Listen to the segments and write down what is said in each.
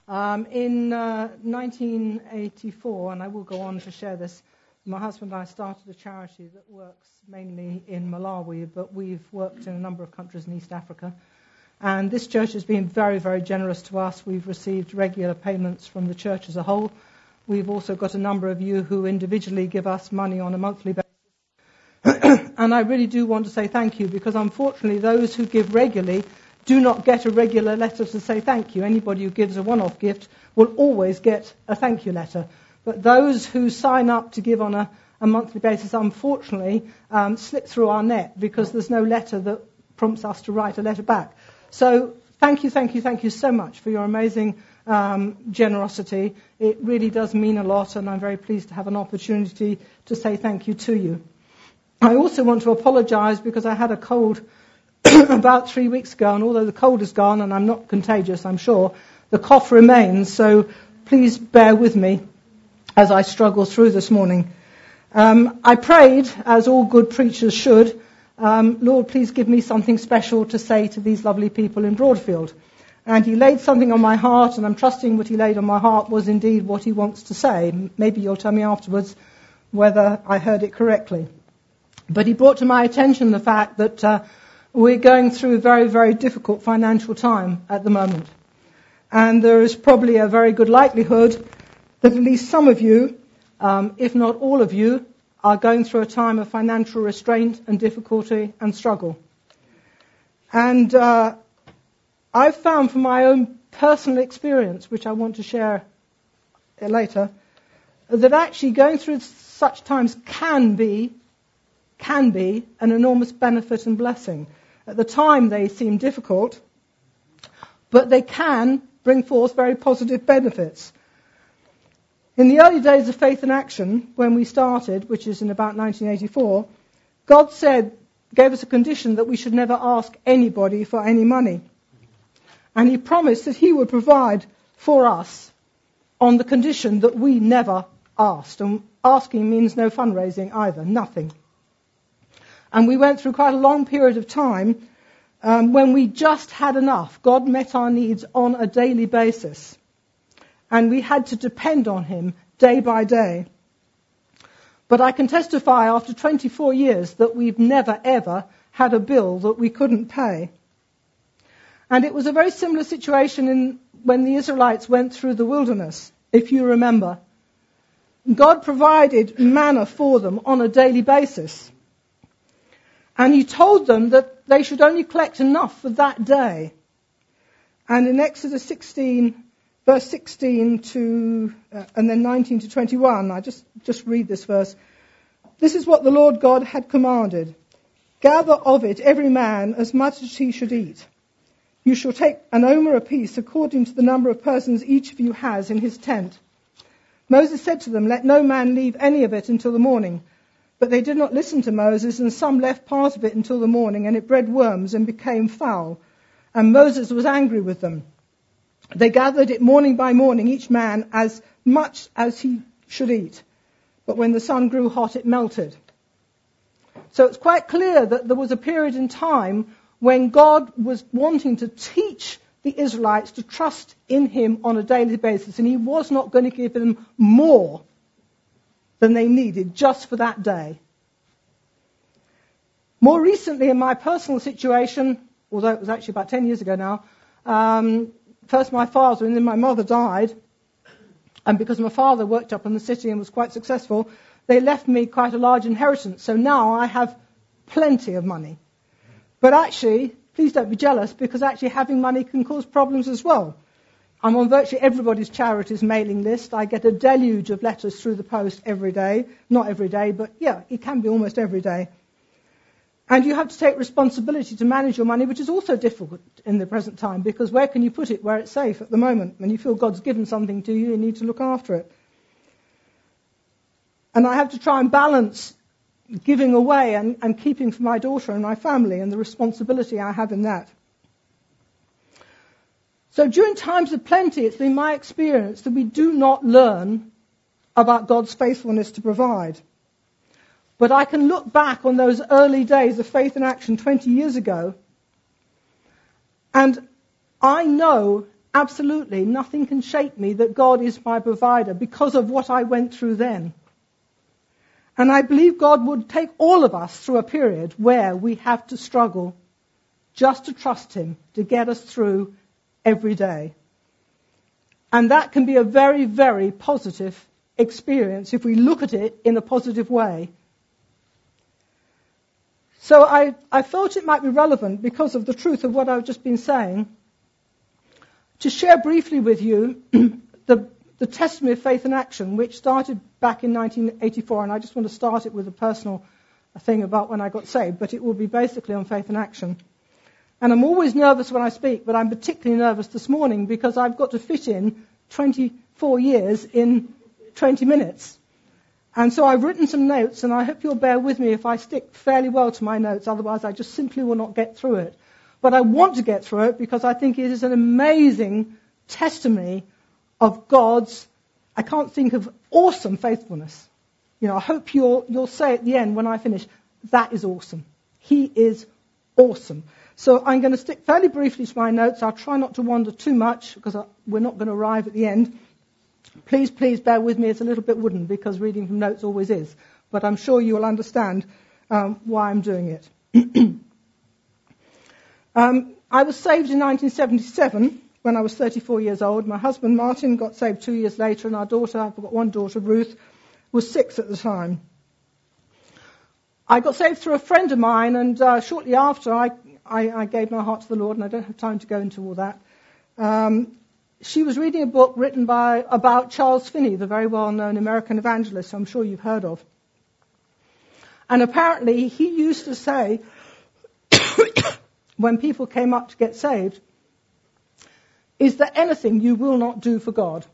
In 1984, and I will go on to share this, my husband and I started a charity that works mainly in Malawi, but we've worked in a number of countries in East Africa. And this church has been very, very generous to us. We've received regular payments from the church as a whole. We've also got a number of you who individually give us money on a monthly basis. And I really do want to say thank you, because unfortunately those who give regularly do not get a regular letter to say thank you. Anybody who gives a one-off gift will always get a thank you letter. But those who sign up to give on a monthly basis, unfortunately, slip through our net, because there's no letter that prompts us to write a letter back. So thank you so much for your amazing generosity. It really does mean a lot, and I'm very pleased to have an opportunity to say thank you to you. I also want to apologize because I had a cold about 3 weeks ago, and although the cold is gone and I'm not contagious, I'm sure, the cough remains, so please bear with me as I struggle through this morning. I prayed, as all good preachers should, Lord, please give me something special to say to these lovely people in Broadfield. And he laid something on my heart, and I'm trusting what he laid on my heart was indeed what he wants to say. Maybe you'll tell me afterwards whether I heard it correctly. But he brought to my attention the fact that we're going through a very, very difficult financial time at the moment. And there is probably a very good likelihood that at least some of you, if not all of you, are going through a time of financial restraint and difficulty and struggle. And I've found from my own personal experience, which I want to share later, that actually going through such times can be an enormous benefit and blessing. At the time they seem difficult, but they can bring forth very positive benefits. In the early days of Faith in Action, when we started, which is in about 1984, God gave us a condition that we should never ask anybody for any money. And he promised that he would provide for us on the condition that we never asked. And asking means no fundraising either, nothing. And we went through quite a long period of time when we just had enough. God met our needs on a daily basis. And we had to depend on him day by day. But I can testify after 24 years that we've never, ever had a bill that we couldn't pay. And it was a very similar situation when the Israelites went through the wilderness, if you remember. God provided manna for them on a daily basis. And he told them that they should only collect enough for that day. And in Exodus 16, verse 16 and then 19 to 21, I just read this verse. This is what the Lord God had commanded. Gather of it every man as much as he should eat. You shall take an omer apiece according to the number of persons each of you has in his tent. Moses said to them, let no man leave any of it until the morning. But they did not listen to Moses, and some left part of it until the morning, and it bred worms and became foul. And Moses was angry with them. They gathered it morning by morning, each man as much as he should eat. But when the sun grew hot, it melted. So it's quite clear that there was a period in time when God was wanting to teach the Israelites to trust in him on a daily basis, and he was not going to give them more than they needed just for that day. More recently, in my personal situation, although it was actually about 10 years ago now, first my father and then my mother died, and because my father worked up in the city and was quite successful, they left me quite a large inheritance. So now I have plenty of money. But actually, please don't be jealous, because actually having money can cause problems as well. I'm on virtually everybody's charities mailing list. I get a deluge of letters through the post every day. Not every day, but yeah, it can be almost every day. And you have to take responsibility to manage your money, which is also difficult in the present time, because where can you put it where it's safe at the moment? When you feel God's given something to you, you need to look after it. And I have to try and balance giving away and keeping for my daughter and my family, and the responsibility I have in that. So during times of plenty, it's been my experience that we do not learn about God's faithfulness to provide. But I can look back on those early days of Faith in Action 20 years ago, and I know absolutely, nothing can shake me that God is my provider because of what I went through then. And I believe God would take all of us through a period where we have to struggle just to trust him to get us through every day. And that can be a very, very positive experience if we look at it in a positive way. So I felt it might be relevant, because of the truth of what I've just been saying, to share briefly with you the testimony of faith in action, which started back in 1984, and I just want to start it with a personal thing about when I got saved, but it will be basically on faith in action. And I'm always nervous when I speak, but I'm particularly nervous this morning because I've got to fit in 24 years in 20 minutes. And so I've written some notes, and I hope you'll bear with me if I stick fairly well to my notes, otherwise I just simply will not get through it. But I want to get through it because I think it is an amazing testimony of God's, I can't think of, awesome faithfulness. You know, I hope you'll say at the end when I finish, that is awesome. He is awesome. So I'm going to stick fairly briefly to my notes. I'll try not to wander too much because we're not going to arrive at the end. Please bear with me. It's a little bit wooden because reading from notes always is. But I'm sure you will understand why I'm doing it. I was saved in 1977 when I was 34 years old. My husband, Martin, got saved 2 years later, and our daughter, I've got one daughter, Ruth, was 6 at the time. I got saved through a friend of mine, and shortly after I gave my heart to the Lord, and I don't have time to go into all that. She was reading a book written about Charles Finney, the very well-known American evangelist I'm sure you've heard of. And apparently he used to say, when people came up to get saved, is there anything you will not do for God?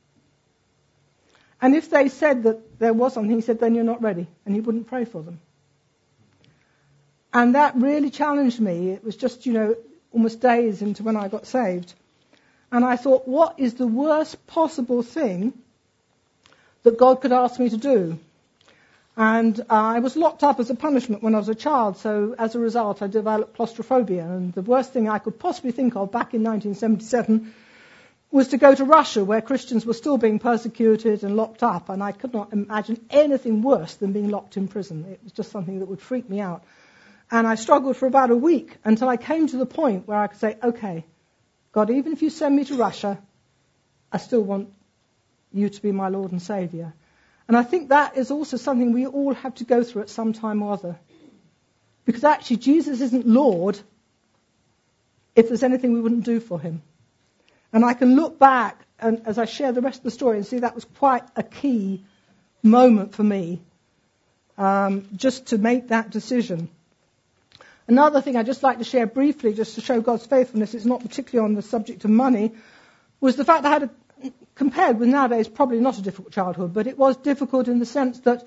And if they said that there was something, he said, then you're not ready. And he wouldn't pray for them. And that really challenged me. It was just, almost days into when I got saved. And I thought, what is the worst possible thing that God could ask me to do? And I was locked up as a punishment when I was a child, so as a result I developed claustrophobia. And the worst thing I could possibly think of back in 1977 was to go to Russia, where Christians were still being persecuted and locked up. And I could not imagine anything worse than being locked in prison. It was just something that would freak me out. And I struggled for about a week until I came to the point where I could say, okay, God, even if you send me to Russia, I still want you to be my Lord and Saviour. And I think that is also something we all have to go through at some time or other. Because actually Jesus isn't Lord if there's anything we wouldn't do for him. And I can look back and as I share the rest of the story and see that was quite a key moment for me, just to make that decision. Another thing I'd just like to share briefly, just to show God's faithfulness, it's not particularly on the subject of money, was the fact I had, compared with nowadays, probably not a difficult childhood, but it was difficult in the sense that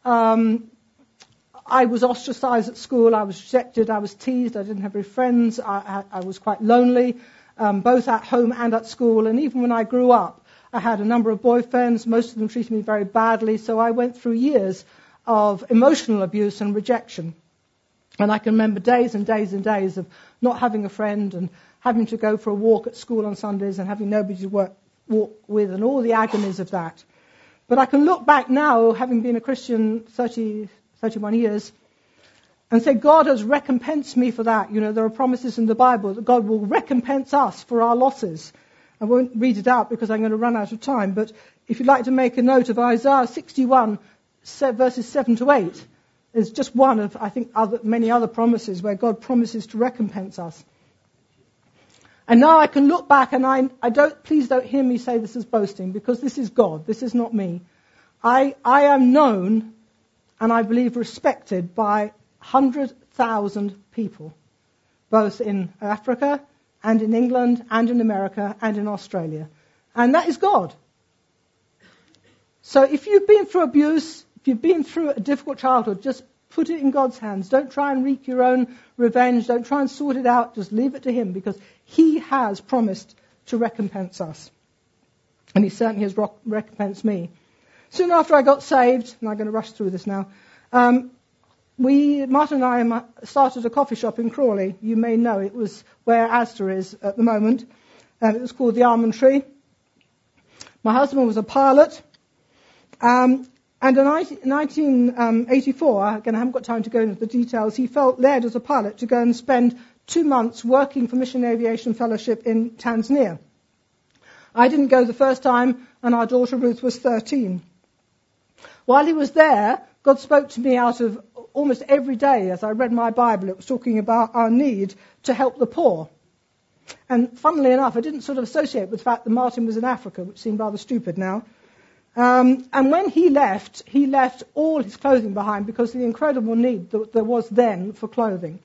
I was ostracized at school, I was rejected, I was teased, I didn't have any friends, I was quite lonely, both at home and at school, and even when I grew up, I had a number of boyfriends, most of them treated me very badly, so I went through years of emotional abuse and rejection. And I can remember days and days and days of not having a friend and having to go for a walk at school on Sundays and having nobody to walk with and all the agonies of that. But I can look back now, having been a Christian 31 years, and say God has recompensed me for that. There are promises in the Bible that God will recompense us for our losses. I won't read it out because I'm going to run out of time, but if you'd like to make a note of Isaiah 61, verses 7 to 8, is just one of, I think, many other promises where God promises to recompense us. And now I can look back and please don't hear me say this as boasting, because this is God, this is not me. I am known and I believe respected by 100,000 people, both in Africa and in England and in America and in Australia. And that is God. So if you've been through abuse, if you've been through a difficult childhood, just put it in God's hands. Don't try and wreak your own revenge. Don't try and sort it out. Just leave it to him, because he has promised to recompense us. And he certainly has recompensed me. Soon after I got saved, and I'm going to rush through this now, Martin and I started a coffee shop in Crawley. You may know it was where Asda is at the moment. and it was called the Almond Tree. My husband was a pilot, and in 1984, again I haven't got time to go into the details, he felt led as a pilot to go and spend 2 months working for Mission Aviation Fellowship in Tanzania. I didn't go the first time, and our daughter Ruth was 13. While he was there, God spoke to me out of almost every day as I read my Bible. It was talking about our need to help the poor. And funnily enough, I didn't sort of associate with the fact that Martin was in Africa, which seemed rather stupid now. And when he left all his clothing behind because of the incredible need that there was then for clothing.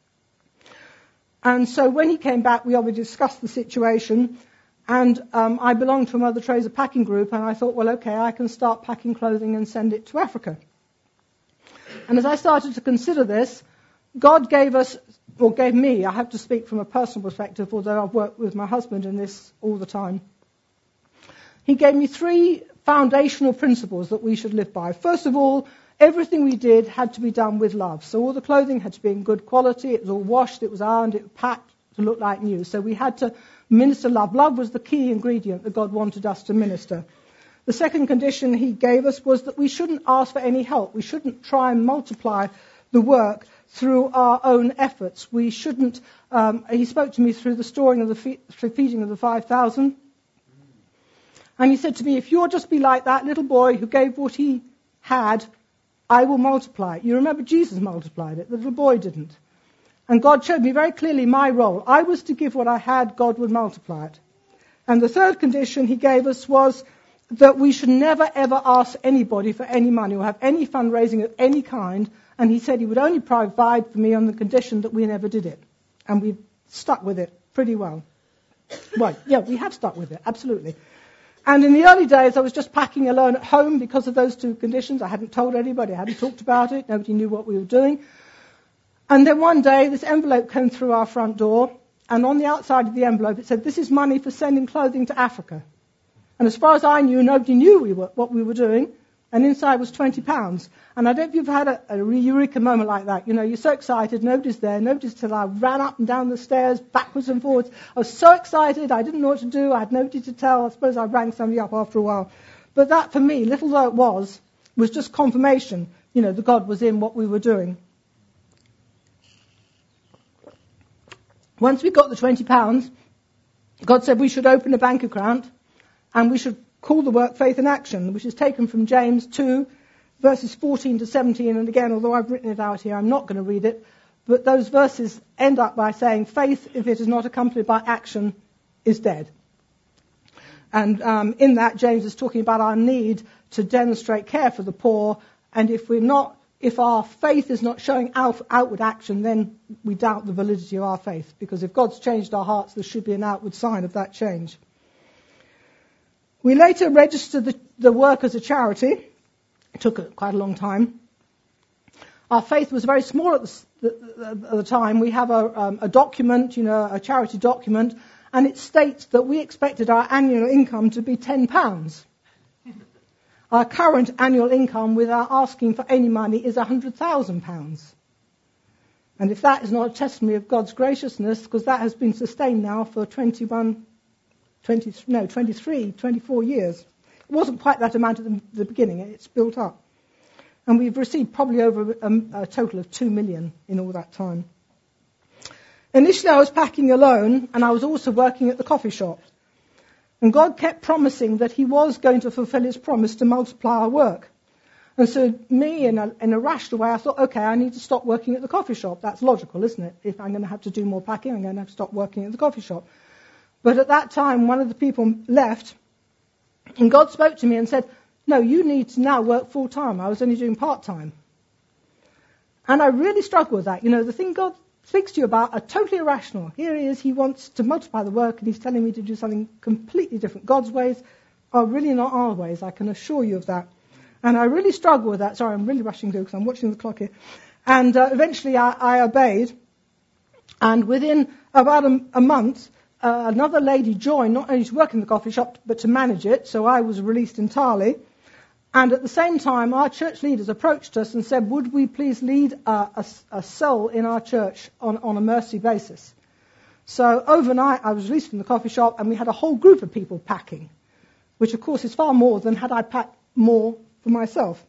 And so when he came back, we obviously discussed the situation. And I belonged to a Mother Teresa packing group, and I thought, well, okay, I can start packing clothing and send it to Africa. And as I started to consider this, God gave me, I have to speak from a personal perspective, although I've worked with my husband in this all the time. He gave me 3 foundational principles that we should live by. First of all, everything we did had to be done with love. So all the clothing had to be in good quality, it was all washed, it was ironed, it was packed to look like new. So we had to minister love. Love was the key ingredient that God wanted us to minister. The second condition he gave us was that we shouldn't ask for any help. We shouldn't try and multiply the work through our own efforts. We shouldn't, he spoke to me through the storing of the feeding of the 5,000. And he said to me, if you'll just be like that little boy who gave what he had, I will multiply it. You remember Jesus multiplied it. The little boy didn't. And God showed me very clearly my role. I was to give what I had, God would multiply it. And the third condition he gave us was that we should never, ever ask anybody for any money or have any fundraising of any kind. And he said he would only provide for me on the condition that we never did it. And we've stuck with it pretty well. Well, yeah, we have stuck with it, absolutely. And in the early days, I was just packing alone at home because of those 2 conditions. I hadn't told anybody, I hadn't talked about it, nobody knew what we were doing. And then one day, this envelope came through our front door, and on the outside of the envelope, it said, this is money for sending clothing to Africa. And as far as I knew, nobody knew what we were doing, and inside was £20. And I don't know if you've had a eureka moment like that. You know, you're so excited, nobody's there, till I ran up and down the stairs, backwards and forwards. I was so excited, I didn't know what to do, I had nobody to tell. I suppose I rang somebody up after a while. But that, for me, little though it was just confirmation, that God was in what we were doing. Once we got the £20, God said we should open a bank account and we should call the work Faith in Action, which is taken from James 2, verses 14 to 17. And again, although I've written it out here, I'm not going to read it. But those verses end up by saying, faith, if it is not accompanied by action, is dead. And in that, James is talking about our need to demonstrate care for the poor. And if our faith is not showing outward action, then we doubt the validity of our faith. Because if God's changed our hearts, there should be an outward sign of that change. We later registered the work as a charity. It took quite a long time. Our faith was very small at the time. We have a document, a charity document, and it states that we expected our annual income to be £10. Our current annual income without asking for any money is £100,000. And if that is not a testimony of God's graciousness, because that has been sustained now for 24 years. It wasn't quite that amount at the beginning, it's built up. And we've received probably over a total of 2 million in all that time. Initially I was packing alone, and I was also working at the coffee shop. And God kept promising that he was going to fulfill his promise to multiply our work. And so me, in a rational way, I thought, okay, I need to stop working at the coffee shop. That's logical, isn't it? If I'm going to have to do more packing, I'm going to have to stop working at the coffee shop. But at that time, one of the people left, and God spoke to me and said, no, you need to now work full-time. I was only doing part-time. And I really struggled with that. The thing God speaks to you about are totally irrational. Here he is, he wants to multiply the work, and he's telling me to do something completely different. God's ways are really not our ways, I can assure you of that. And I really struggled with that. Sorry, I'm really rushing through because I'm watching the clock here. And eventually I obeyed. And within about a month, another lady joined, not only to work in the coffee shop, but to manage it. So I was released entirely. And at the same time, our church leaders approached us and said, would we please lead a cell in our church on a mercy basis? So overnight I was released from the coffee shop and we had a whole group of people packing, which of course is far more than had I packed more for myself.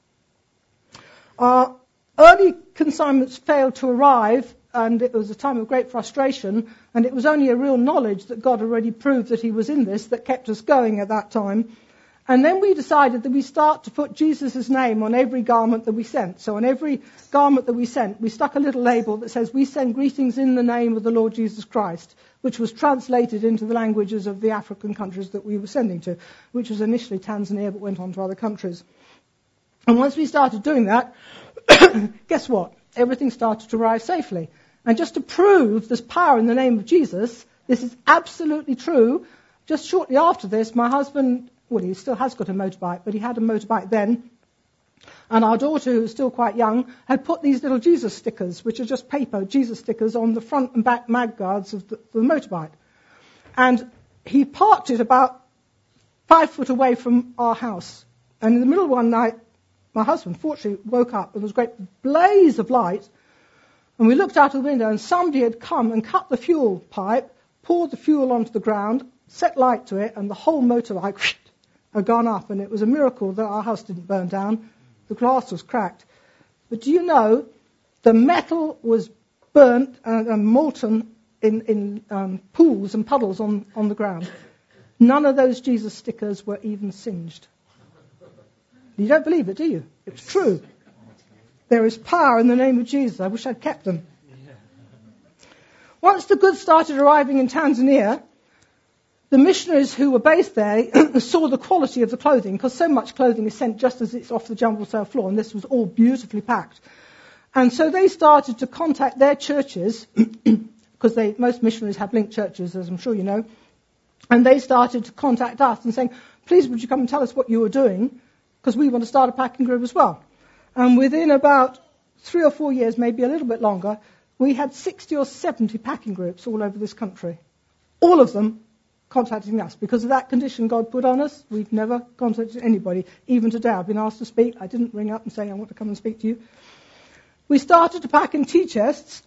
Our early consignments failed to arrive, and it was a time of great frustration, and it was only a real knowledge that God already proved that he was in this that kept us going at that time. And then we decided that we start to put Jesus' name on every garment that we sent. So on every garment that we sent, we stuck a little label that says, "We send greetings in the name of the Lord Jesus Christ," which was translated into the languages of the African countries that we were sending to, which was initially Tanzania but went on to other countries. And once we started doing that, guess what? Everything started to arrive safely. And just to prove there's power in the name of Jesus, this is absolutely true. Just shortly after this, my husband, well, he still has got a motorbike, but he had a motorbike then. And our daughter, who was still quite young, had put these little Jesus stickers, which are just paper Jesus stickers, on the front and back mag guards of the motorbike. And he parked it about 5 foot away from our house. And in the middle of one night, my husband fortunately woke up and there was a great blaze of light. And we looked out of the window and somebody had come and cut the fuel pipe, poured the fuel onto the ground, set light to it, and the whole motorbike had gone up. And it was a miracle that our house didn't burn down. The glass was cracked. But do you know, the metal was burnt and molten in pools and puddles on the ground. None of those Jesus stickers were even singed. You don't believe it, do you? It's true. There is power in the name of Jesus. I wish I'd kept them. Once the goods started arriving in Tanzania, the missionaries who were based there saw the quality of the clothing, because so much clothing is sent just as it's off the jumble sale floor, and this was all beautifully packed. And so they started to contact their churches, because most missionaries have linked churches, as I'm sure you know, and they started to contact us and saying, "Please, would you come and tell us what you were doing, because we want to start a packing group as well." And within about 3 or 4 years, maybe a little bit longer, we had 60 or 70 packing groups all over this country. All of them contacting us. Because of that condition God put on us, we've never contacted anybody. Even today, I've been asked to speak. I didn't ring up and say, "I want to come and speak to you." We started to pack in tea chests.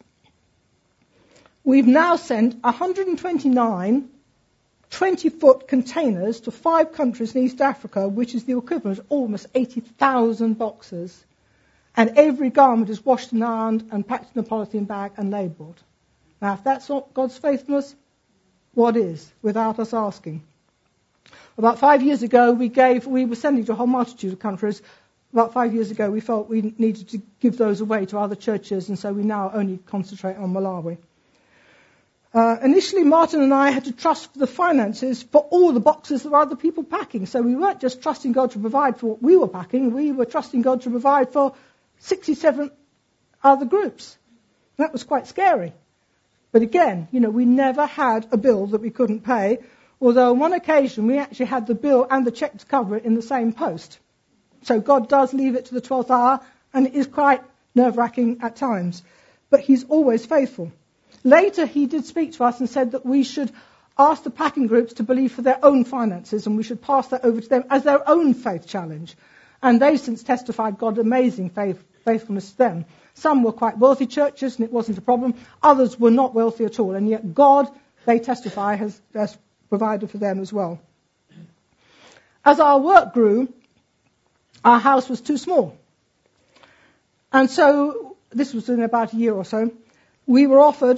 We've now sent 129 20-foot containers to 5 countries in East Africa, which is the equivalent of almost 80,000 boxes. And every garment is washed and ironed and packed in a polythene bag and labelled. Now, if that's not God's faithfulness, what is, without us asking? About 5 years ago, we were sending to a whole multitude of countries. About 5 years ago, we felt we needed to give those away to other churches, and so we now only concentrate on Malawi. Initially, Martin and I had to trust for the finances for all the boxes that were other people packing. So we weren't just trusting God to provide for what we were packing, we were trusting God to provide for 67 other groups. That was quite scary. But again, we never had a bill that we couldn't pay, although on one occasion we actually had the bill and the cheque to cover it in the same post. So God does leave it to the 12th hour, and it is quite nerve-wracking at times. But he's always faithful. Later, he did speak to us and said that we should ask the packing groups to believe for their own finances, and we should pass that over to them as their own faith challenge. And they've since testified God's amazing faithfulness to them. Some were quite wealthy churches, and it wasn't a problem. Others were not wealthy at all, and yet God, they testify, has provided for them as well. As our work grew, our house was too small. And so, this was in about a year or so, we were offered,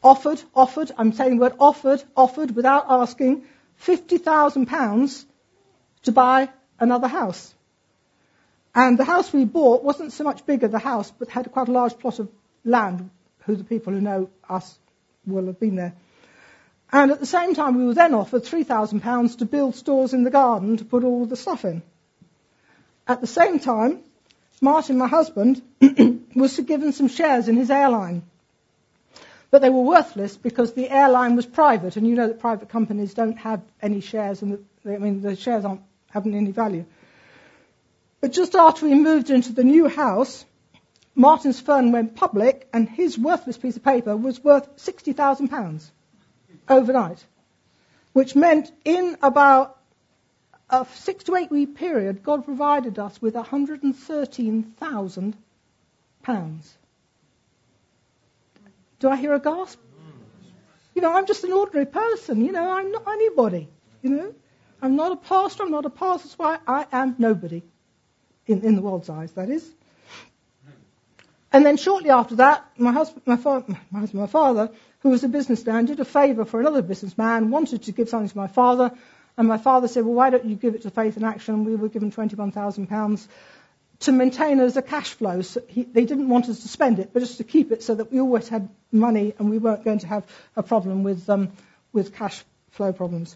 I'm saying the word offered without asking, £50,000 to buy another house. And the house we bought wasn't so much bigger, the house, but had quite a large plot of land, who the people who know us will have been there. And at the same time, we were then offered £3,000 to build stores in the garden to put all the stuff in. At the same time, Martin, my husband, was given some shares in his airline. But they were worthless because the airline was private, and you know that private companies don't have any shares, and the shares haven't any value. But just after we moved into the new house, Martin's firm went public, and his worthless piece of paper was worth £60,000 overnight, which meant in about a 6 to 8 week period, God provided us with £113,000. Do I hear a gasp? I'm just an ordinary person. I'm not anybody. I'm not a pastor. I'm not a pastor's wife. I am nobody in the world's eyes, that is. And then shortly after that, my father, who was a businessman, did a favour for another businessman, wanted to give something to my father, and my father said, well, why don't you give it to Faith in Action? We were given £21,000 to maintain as a cash flow. So they didn't want us to spend it, but just to keep it so that we always had money and we weren't going to have a problem with cash flow problems.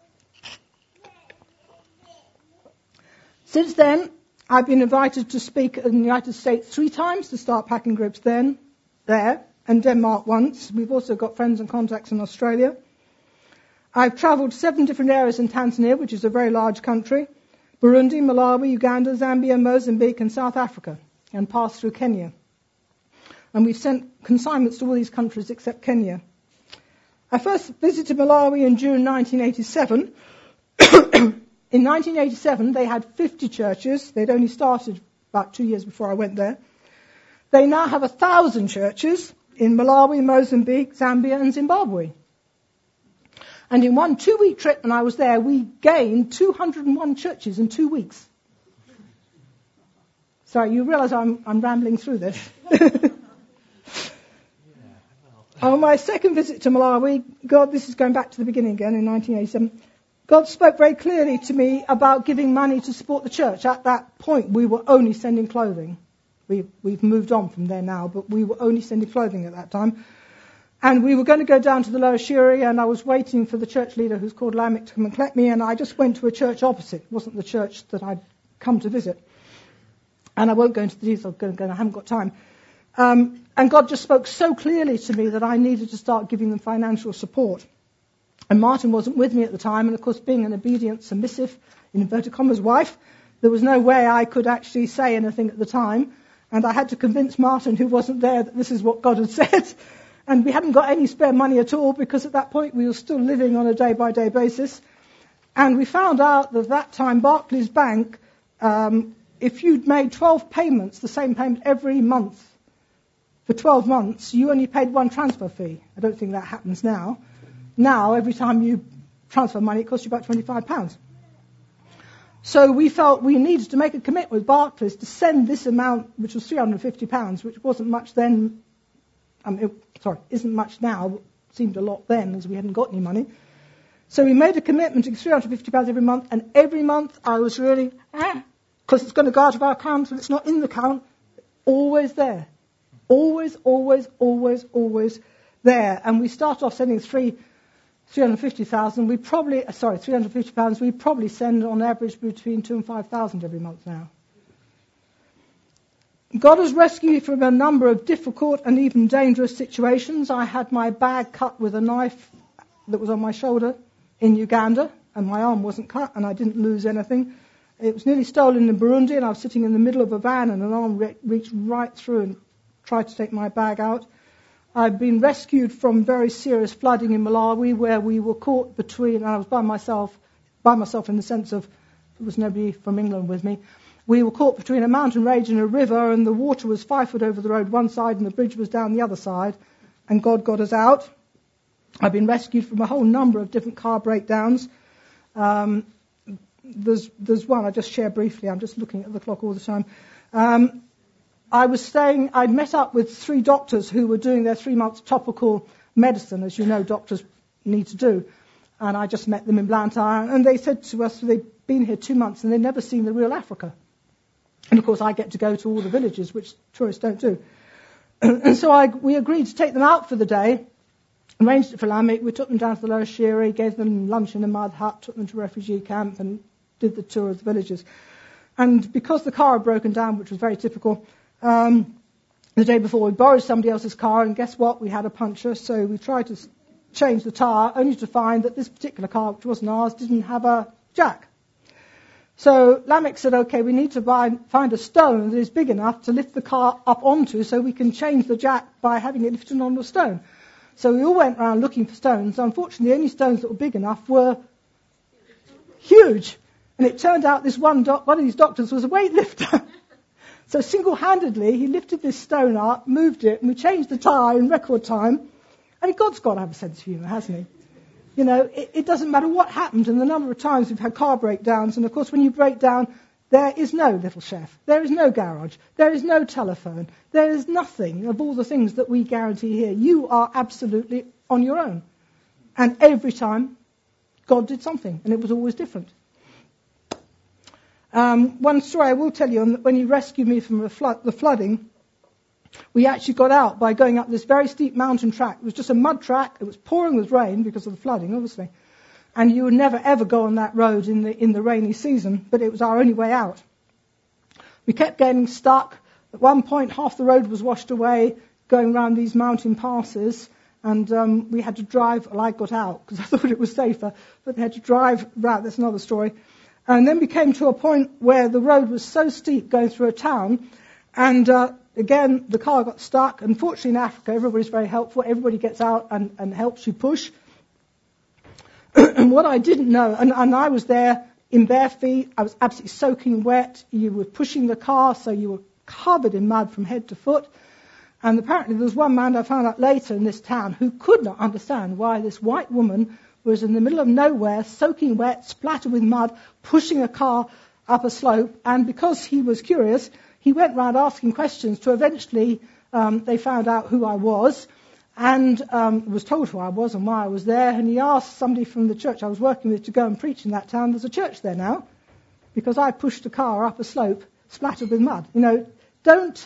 Since then, I've been invited to speak in the United States 3 times to start packing groups there, and Denmark once. We've also got friends and contacts in Australia. I've travelled 7 different areas in Tanzania, which is a very large country, Burundi, Malawi, Uganda, Zambia, Mozambique, and South Africa, and passed through Kenya. And we've sent consignments to all these countries except Kenya. I first visited Malawi in June 1987. In 1987, they had 50 churches. They'd only started about 2 years before I went there. They now have 1,000 churches in Malawi, Mozambique, Zambia, and Zimbabwe. And in one 2-week trip when I was there, we gained 201 churches in 2 weeks. So you realise I'm rambling through this. On my second visit to Malawi, this is going back to the beginning again in 1987, God spoke very clearly to me about giving money to support the church. At that point, we were only sending clothing. We've moved on from there now, but we were only sending clothing at that time. And we were going to go down to the Lower Shiri, and I was waiting for the church leader, who's called Lamech, to come and collect me, and I just went to a church opposite. It wasn't the church that I'd come to visit. And I won't go into the details, I haven't got time. And God just spoke so clearly to me that I needed to start giving them financial support. And Martin wasn't with me at the time, and of course, being an obedient, submissive, in inverted commas, wife, there was no way I could actually say anything at the time. And I had to convince Martin, who wasn't there, that this is what God had said. And we hadn't got any spare money at all, because at that point we were still living on a day-by-day basis. And we found out that at that time, Barclays Bank, if you'd made 12 payments, the same payment every month, for 12 months, you only paid 1 transfer fee. I don't think that happens now. Now, every time you transfer money, it costs you about £25. So we felt we needed to make a commitment with Barclays to send this amount, which was £350, which wasn't much then. Isn't much now, but seemed a lot then, as we hadn't got any money. So we made a commitment to £350 every month, and every month I was really, because it's going to go out of our account, and it's not in the account, always there. Always, always, always, always there. And we started off sending £350,000. £350. We probably send on average between 2,000 and 5,000 every month now. God has rescued me from a number of difficult and even dangerous situations. I had my bag cut with a knife that was on my shoulder in Uganda, and my arm wasn't cut, and I didn't lose anything. It was nearly stolen in Burundi, and I was sitting in the middle of a van, and an arm reached right through and tried to take my bag out. I've been rescued from very serious flooding in Malawi, where we were caught between, and I was by myself in the sense of there was nobody from England with me. We were caught between a mountain range and a river, and the water was 5 foot over the road one side and the bridge was down the other side, and God got us out. I've been rescued from a whole number of different car breakdowns. There's one I just share briefly. I'm just looking at the clock all the time. I'd met up with 3 doctors who were doing their 3-month topical medicine, as you know doctors need to do. And I just met them in Blantyre, and they said to us they'd been here 2 months and they'd never seen the real Africa. And of course I get to go to all the villages, which tourists don't do. And so we agreed to take them out for the day, arranged it for Lamech. We took them down to the Lower Shiri, gave them lunch in a mud hut, took them to a refugee camp and did the tour of the villages. And because the car had broken down, which was very typical, the day before we borrowed somebody else's car, and guess what? We had a puncture, so we tried to change the tyre, only to find that this particular car, which wasn't ours, didn't have a jack. So Lamech said, okay, we need to find a stone that is big enough to lift the car up onto so we can change the jack by having it lifted onto a stone. So we all went around looking for stones. Unfortunately, the only stones that were big enough were huge. And it turned out this one of these doctors was a weightlifter. So single-handedly, he lifted this stone up, moved it, and we changed the tyre in record time. I mean, God's got to have a sense of humour, hasn't he? You know, it doesn't matter what happened, and the number of times we've had car breakdowns, and of course when you break down, there is no little chef, there is no garage, there is no telephone, there is nothing of all the things that we guarantee here. You are absolutely on your own. And every time, God did something, and it was always different. One story I will tell you, when he rescued me from the flooding, we actually got out by going up this very steep mountain track. It was just a mud track. It was pouring with rain because of the flooding, obviously. And you would never, ever go on that road in the rainy season, but it was our only way out. We kept getting stuck. At one point, half the road was washed away, going around these mountain passes, and we had to drive. Well, I got out because I thought it was safer, but they had to drive round. That's another story. And then we came to a point where the road was so steep going through a town, and again, the car got stuck. Unfortunately, in Africa, everybody's very helpful. Everybody gets out and helps you push. And what I didn't know, and I was there in bare feet, I was absolutely soaking wet. You were pushing the car, so you were covered in mud from head to foot. And apparently there was one man I found out later in this town who could not understand why this white woman was in the middle of nowhere, soaking wet, splattered with mud, pushing a car up a slope. And because he was curious, he went round asking questions to eventually they found out who I was and was told who I was and why I was there. And he asked somebody from the church I was working with to go and preach in that town. There's a church there now because I pushed a car up a slope splattered with mud. You know, don't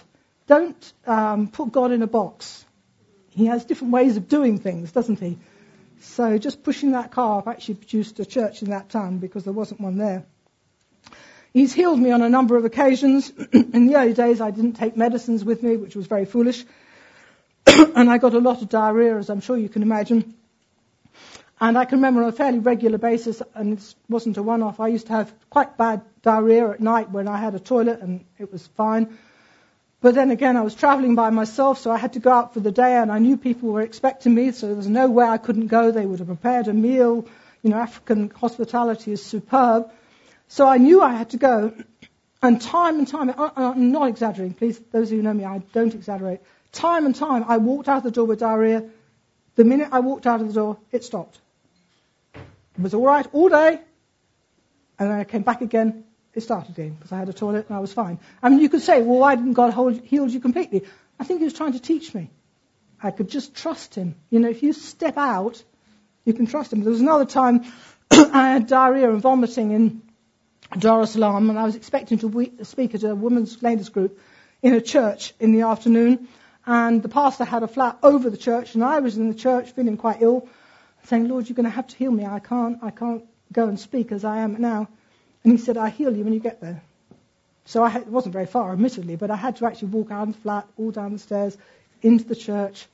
put God in a box. He has different ways of doing things, doesn't he? So just pushing that car up actually produced a church in that town because there wasn't one there. He's healed me on a number of occasions. In the early days, I didn't take medicines with me, which was very foolish. And I got a lot of diarrhea, as I'm sure you can imagine. And I can remember on a fairly regular basis, and it wasn't a one-off, I used to have quite bad diarrhea at night when I had a toilet, and it was fine. But then again, I was travelling by myself, so I had to go out for the day, and I knew people were expecting me, so there was no way I couldn't go. They would have prepared a meal. You know, African hospitality is superb. So I knew I had to go, and time, I'm not exaggerating, please, those of you who know me, I don't exaggerate. Time and time, I walked out the door with diarrhea. The minute I walked out of the door, it stopped. It was all right all day, and then I came back again, it started again, because I had a toilet and I was fine. I mean, you could say, well, why didn't God heal you completely? I think he was trying to teach me. I could just trust him. You know, if you step out, you can trust him. There was another time I had diarrhea and vomiting in Dar es Salaam, and I was expecting to speak at a women's ladies group in a church in the afternoon, and the pastor had a flat over the church, and I was in the church feeling quite ill, saying, Lord, you're going to have to heal me. I can't go and speak as I am now. And he said, I'll heal you when you get there. So it wasn't very far, admittedly, but I had to actually walk out of the flat, all down the stairs, into the church.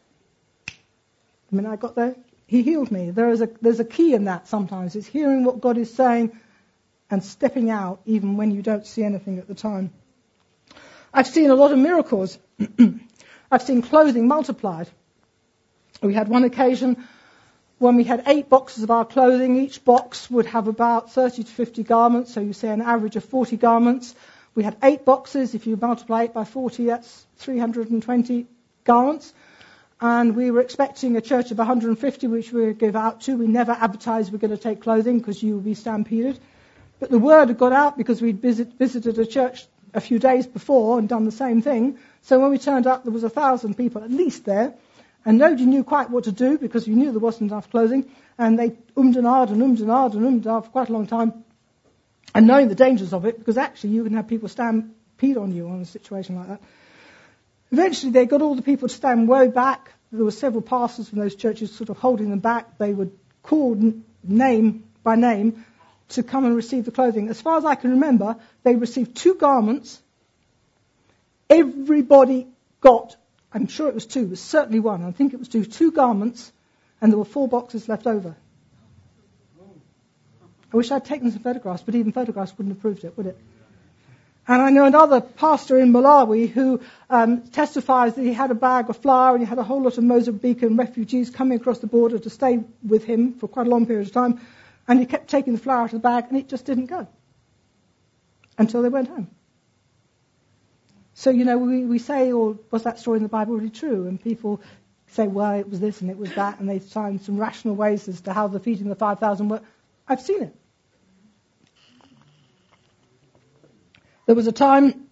The minute I got there, he healed me. There's a key in that sometimes. It's hearing what God is saying and stepping out even when you don't see anything at the time. I've seen a lot of miracles. I've seen clothing multiplied. We had one occasion when we had 8 boxes of our clothing. Each box would have about 30 to 50 garments, so you say an average of 40 garments. We had 8 boxes. If you multiply it by 40, that's 320 garments. And we were expecting a church of 150, which we would give out to. We never advertised we're going to take clothing because you would be stampeded. But the word had got out because we'd visited a church a few days before and done the same thing. So when we turned up, there was 1,000 people at least there. And nobody knew quite what to do because we knew there wasn't enough clothing. And they ummed and ahed for quite a long time. And knowing the dangers of it, because actually you can have people stampede on you on a situation like that. Eventually they got all the people to stand way back. There were several pastors from those churches sort of holding them back. They would call name by name to come and receive the clothing. As far as I can remember, they received 2 garments. Everybody got, I'm sure it was 2, it was certainly 1. I think it was 2 garments, and there were 4 boxes left over. I wish I'd taken some photographs, but even photographs wouldn't have proved it, would it? And I know another pastor in Malawi who testifies that he had a bag of flour and he had a whole lot of Mozambican refugees coming across the border to stay with him for quite a long period of time. And he kept taking the flour out of the bag and it just didn't go until they went home. So, you know, we say, or was that story in the Bible really true? And people say, well, it was this and it was that, and they find some rational ways as to how the feeding the 5,000 worked. I've seen it. There was a time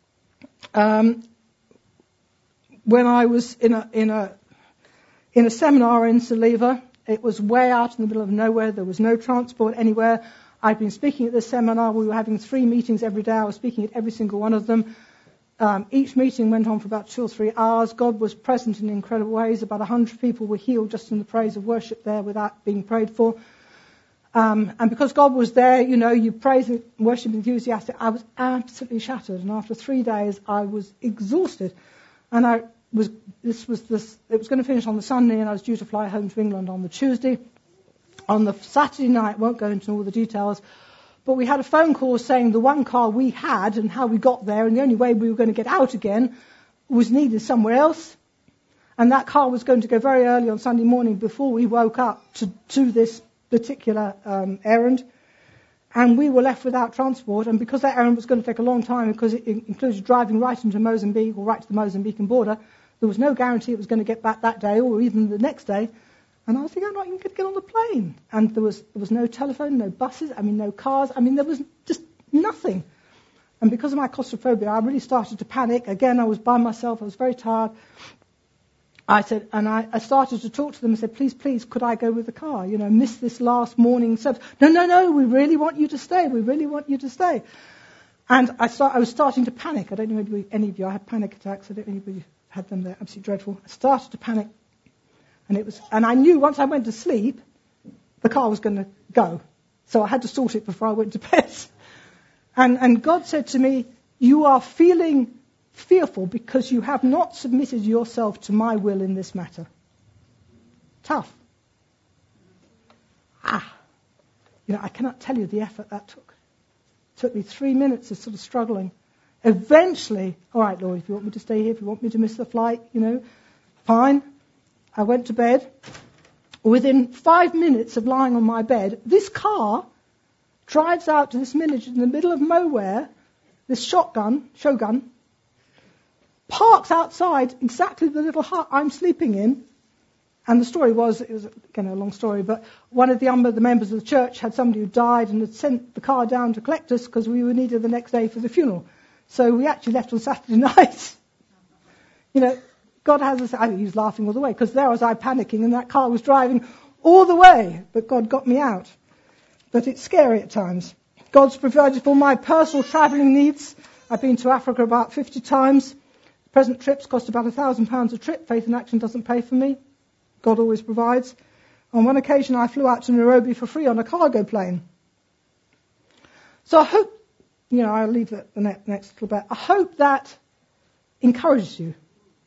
when I was in a seminar in Saliva. It was way out in the middle of nowhere. There was no transport anywhere. I'd been speaking at this seminar. We were having 3 meetings every day. I was speaking at every single one of them. Each meeting went on for about 2 or 3 hours. God was present in incredible ways. About 100 people were healed just in the praise of worship there without being prayed for. And because God was there, you praise and worship enthusiastic. I was absolutely shattered. And after 3 days, I was exhausted. And it was going to finish on the Sunday, and I was due to fly home to England on the Tuesday. On the Saturday night, won't go into all the details, but we had a phone call saying the one car we had and how we got there, and the only way we were going to get out again was needed somewhere else. And that car was going to go very early on Sunday morning before we woke up to this particular errand. And we were left without transport, and because that errand was going to take a long time, because it included driving right into Mozambique or right to the Mozambican border, there was no guarantee it was going to get back that day or even the next day. And I was thinking, I'm not even going to get on the plane. And there was no telephone, no buses, no cars. There was just nothing. And because of my claustrophobia, I really started to panic. Again, I was by myself. I was very tired. I started to talk to them and said, please, could I go with the car? Miss this last morning service. No, we really want you to stay. We really want you to stay. And I was starting to panic. I don't know if any of you, I had panic attacks. I don't know if anybody had them. They're absolutely dreadful. I started to panic. And I knew once I went to sleep, the car was going to go. So I had to sort it before I went to bed. And God said to me, you are feeling fearful because you have not submitted yourself to my will in this matter. Tough. I cannot tell you the effort that took. It took me 3 minutes of sort of struggling. Eventually, all right, Lord, if you want me to stay here, if you want me to miss the flight, fine. I went to bed. Within 5 minutes of lying on my bed, this car drives out to this village in the middle of nowhere, this Shogun, parks outside exactly the little hut I'm sleeping in. And the story was, it was again a long story, but one of the members of the church had somebody who died and had sent the car down to collect us because we were needed the next day for the funeral. So we actually left on Saturday night. God has us, he was laughing all the way, because there was I panicking and that car was driving all the way, but God got me out. But it's scary at times. God's provided for my personal travelling needs. I've been to Africa about 50 times. Present trips cost about £1,000 a trip. Faith in Action doesn't pay for me. God always provides. On one occasion I flew out to Nairobi for free on a cargo plane. So I hope, I'll leave the next little bit. I hope that encourages you.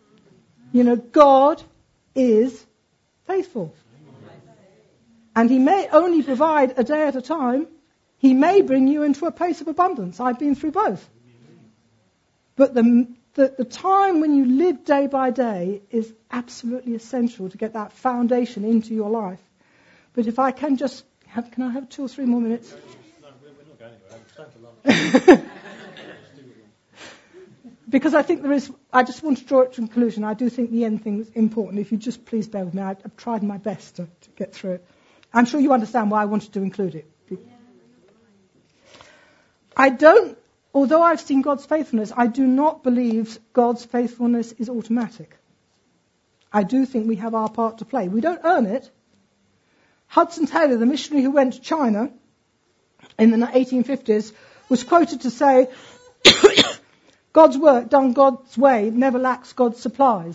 God is faithful. And he may only provide a day at a time. He may bring you into a place of abundance. I've been through both. But the time when you live day by day is absolutely essential to get that foundation into your life. But if I can just can I have 2 or 3 more minutes? No, we're not going anywhere. Time for lunch. Because I think I just want to draw it to a conclusion. I do think the end thing is important. If you just please bear with me, I've tried my best to get through it. I'm sure you understand why I wanted to include it. Although I've seen God's faithfulness, I do not believe God's faithfulness is automatic. I do think we have our part to play. We don't earn it. Hudson Taylor, the missionary who went to China in the 1850s, was quoted to say, God's work done God's way never lacks God's supplies.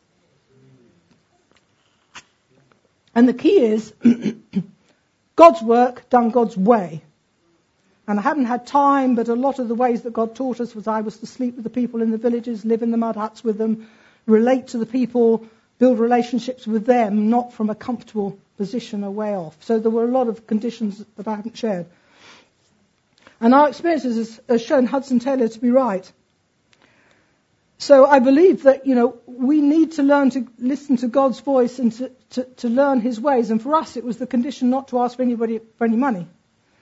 And the key is God's work done God's way. And I haven't had time, but a lot of the ways that God taught us was I was to sleep with the people in the villages, live in the mud huts with them, relate to the people, build relationships with them, not from a comfortable position away off. So there were a lot of conditions that I haven't shared. And our experiences has shown Hudson Taylor to be right. So I believe that, we need to learn to listen to God's voice and to learn his ways. And for us, it was the condition not to ask for anybody for any money.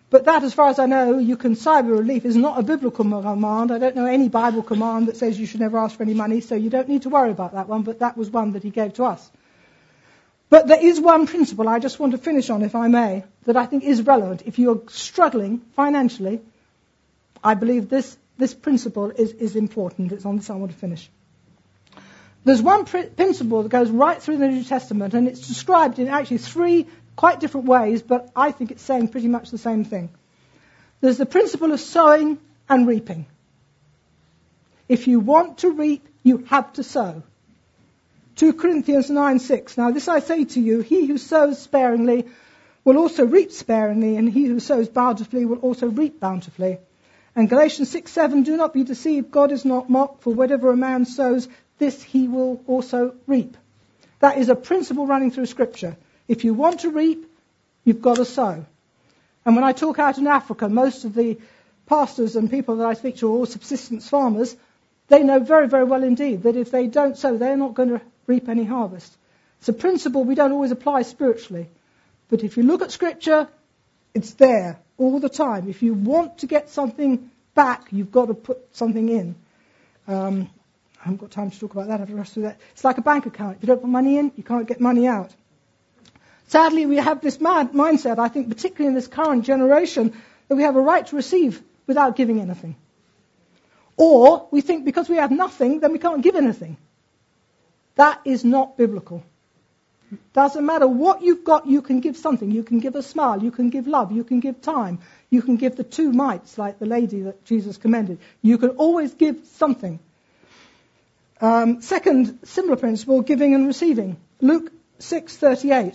But that, as far as I know, you can cyber relief is not a biblical command. I don't know any Bible command that says you should never ask for any money, so you don't need to worry about that one, but that was one that he gave to us. But there is one principle I just want to finish on, if I may, that I think is relevant. If you're struggling financially, I believe this principle is important. It's on this I want to finish. There's one principle that goes right through the New Testament, and it's described in actually 3 quite different ways, but I think it's saying pretty much the same thing. There's the principle of sowing and reaping. If you want to reap, you have to sow. 2 Corinthians 9:6. Now this I say to you, he who sows sparingly will also reap sparingly, and he who sows bountifully will also reap bountifully. And Galatians 6:7, do not be deceived, God is not mocked, for whatever a man sows, this he will also reap. That is a principle running through Scripture. If you want to reap, you've got to sow. And when I talk out in Africa, most of the pastors and people that I speak to are all subsistence farmers. They know very, very well indeed that if they don't sow, they're not going to reap any harvest. It's a principle we don't always apply spiritually. But if you look at Scripture, it's there all the time. If you want to get something back, you've got to put something in. I haven't got time to talk about that. I have to rush through that. It's like a bank account. If you don't put money in, you can't get money out. Sadly, we have this mindset, I think, particularly in this current generation, that we have a right to receive without giving anything. Or we think because we have nothing, then we can't give anything. That is not biblical. Doesn't matter what you've got, you can give something. You can give a smile, you can give love, you can give time, you can give the 2 mites, like the lady that Jesus commended. You can always give something. Second, similar principle, giving and receiving. Luke 6:38.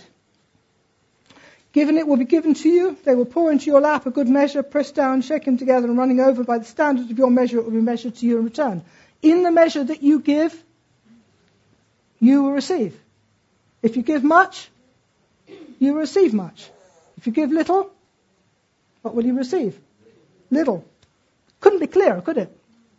Given it will be given to you, they will pour into your lap a good measure, pressed down, shaken together and running over by the standard of your measure, it will be measured to you in return. In the measure that you give, you will receive. If you give much, you will receive much. If you give little, what will you receive? Little. Couldn't be clearer, could it?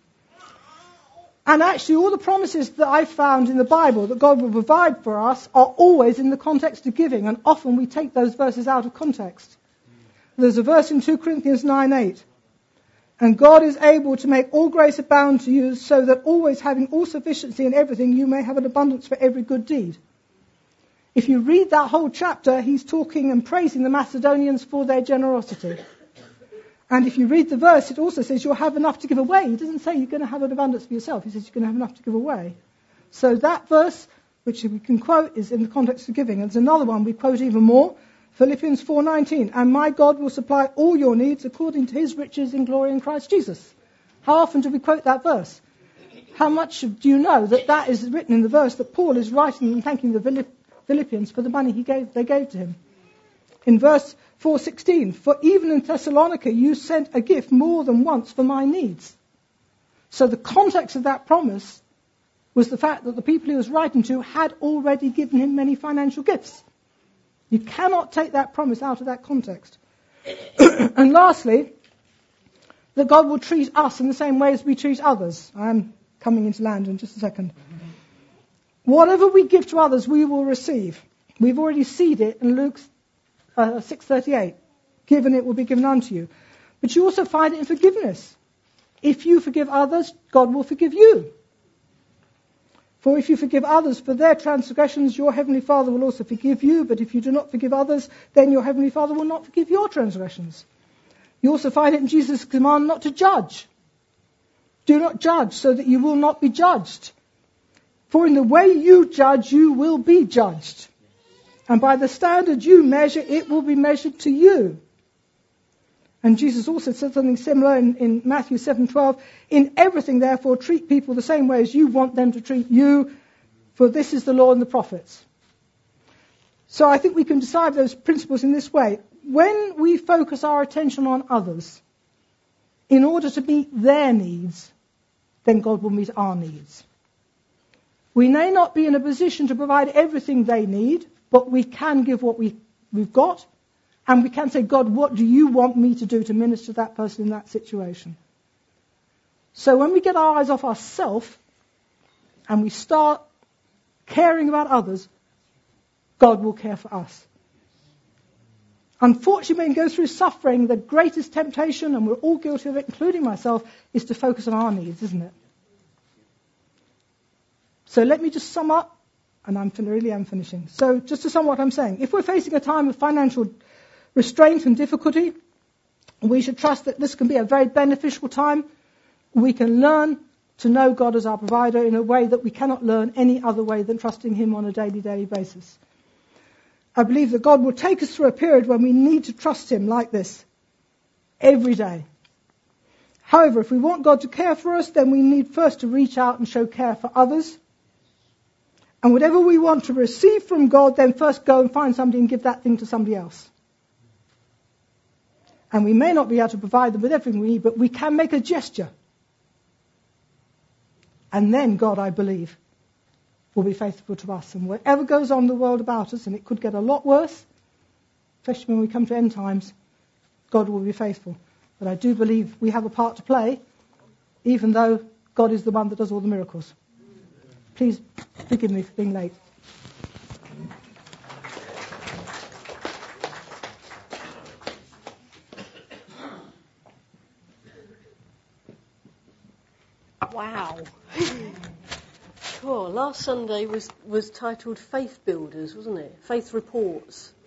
And actually all the promises that I've found in the Bible that God will provide for us are always in the context of giving, and often we take those verses out of context. There's a verse in 2 Corinthians 9:8. And God is able to make all grace abound to you, so that always having all sufficiency in everything, you may have an abundance for every good deed. If you read that whole chapter, he's talking and praising the Macedonians for their generosity. And if you read the verse, it also says you'll have enough to give away. He doesn't say you're going to have an abundance for yourself. He says you're going to have enough to give away. So that verse, which we can quote, is in the context of giving. And there's another one we quote even more, Philippians 4:19. And my God will supply all your needs according to his riches in glory in Christ Jesus. How often do we quote that verse? How much do you know that that is written in the verse that Paul is writing and thanking the Philippians for the money they gave to him? In verse 4:16, for even in Thessalonica you sent a gift more than once for my needs. So the context of that promise was the fact that the people he was writing to had already given him many financial gifts. You cannot take that promise out of that context. And lastly, that God will treat us in the same way as we treat others. I'm coming into land in just a second. Whatever we give to others, we will receive. We've already seen it in Luke 6:38. Given it will be given unto you. But you also find it in forgiveness. If you forgive others, God will forgive you. For if you forgive others for their transgressions, your heavenly Father will also forgive you. But if you do not forgive others, then your heavenly Father will not forgive your transgressions. You also find it in Jesus' command not to judge. Do not judge so that you will not be judged. For in the way you judge, you will be judged. And by the standard you measure, it will be measured to you. And Jesus also said something similar in Matthew 7:12. In everything, therefore, treat people the same way as you want them to treat you, for this is the law and the prophets. So I think we can decide those principles in this way. When we focus our attention on others, in order to meet their needs, then God will meet our needs. We may not be in a position to provide everything they need, but we can give what we've got, and we can say, God, what do you want me to do to minister to that person in that situation? So when we get our eyes off ourselves and we start caring about others, God will care for us. Unfortunately, when we go through suffering, the greatest temptation, and we're all guilty of it, including myself, is to focus on our needs, isn't it? So let me just sum up, and I'm finishing. So just to sum what I'm saying, if we're facing a time of financial restraint and difficulty, we should trust that this can be a very beneficial time. We can learn to know God as our provider in a way that we cannot learn any other way than trusting Him on a daily basis. I believe that God will take us through a period when we need to trust Him like this every day. However, if we want God to care for us, then we need first to reach out and show care for others. And whatever we want to receive from God, then first go and find somebody and give that thing to somebody else. And we may not be able to provide them with everything we need, but we can make a gesture. And then God, I believe, will be faithful to us. And whatever goes on in the world about us, and it could get a lot worse, especially when we come to end times, God will be faithful. But I do believe we have a part to play, even though God is the one that does all the miracles. Please forgive me for being late. Wow. Cool. Last Sunday was titled Faith Builders, wasn't it? Faith Reports.